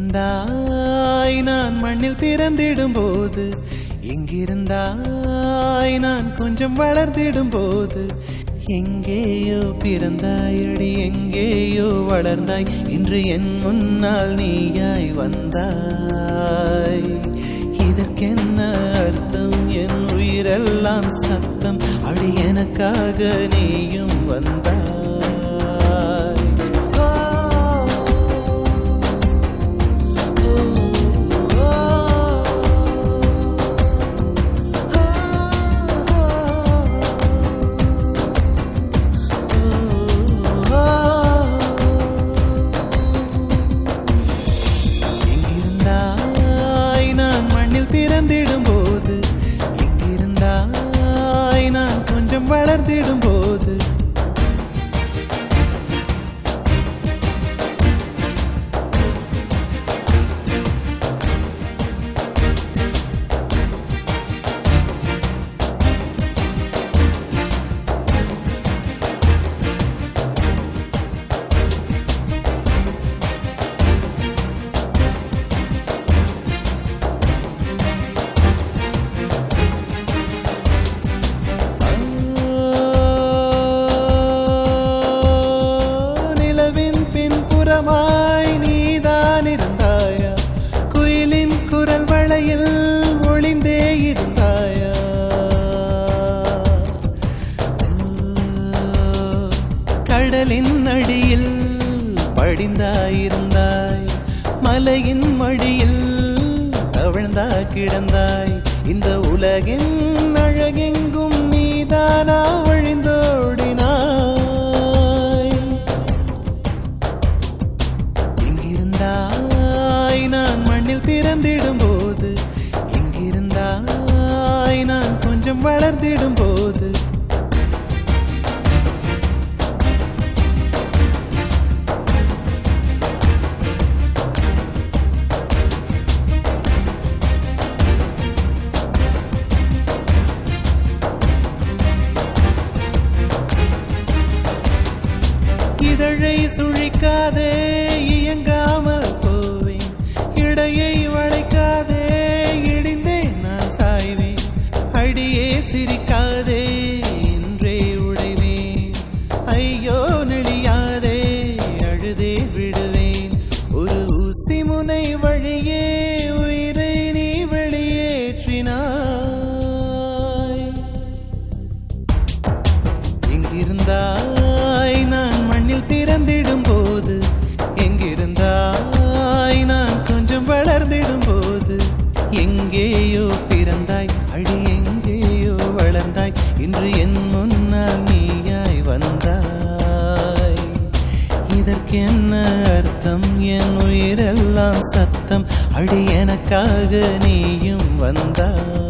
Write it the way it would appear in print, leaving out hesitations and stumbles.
எங்கிருந்தாய் நான் மண்ணில் பிறந்திடும் போது, எங்கிருந்தாய் நான் கொஞ்சம் வளர்ந்திடும் போது, எங்கேயோ பிறந்தாயடி எங்கேயோ வளர்ந்தாய், இன்று என் முன்னால் நீயாய் வந்தாய். இதற்கென்ன அர்த்தம்? என் உயிரெல்லாம் சத்தம், அடி எனக்காக நீயும் வந்தாய். பிறந்திடும் போது, எங்கிருந்தாய் நான் கொஞ்சம் வளர்ந்திடும் போது, நீதான் இருந்தாயா? குயிலின் குரல் வளையில் ஒளிந்தே இருந்தாயா? கடலின் அடியில் படிந்தாயிருந்தாய், மலையின் மடியில் தவழ்ந்தா கிடந்தாய். இந்த உலகின் அழகெங்கும் நீதானா வழிந்தோடினாய். நான் மண்ணில் பிறந்திடும் போது, எங்கிருந்தாய் நான் கொஞ்சம் வளர்ந்திடும் போது, இதழை சுழிக்காதே இயங்காமல் போவேன், இடையை வளைக்காதே இடிந்தே நான் சாய்வேன். அடியே சிரிக்காதே இன்றே உடைவேன், ஐயோ நெளியாதே அழுதே விடுவேன். ஒரு ஊசி முனை வழியே உயிரை நீ வெளியேற்றினாய். எங்கிருந்தாய் நான் மண்ணில் பிறந்திடும் போது, எங்கிருந்தாய் நான் கொஞ்சம் வளர்ந்திடும் போது, எங்கேயோ பிறந்தாய் அடி எங்கேயோ வளர்ந்தாய், இன்று என் முன்னால் நீயாய் வந்தாய். இதற்கென்ன அர்த்தம்? என் உயிரெல்லாம் சத்தம், அடி எனக்காக நீயும் வந்தாய்.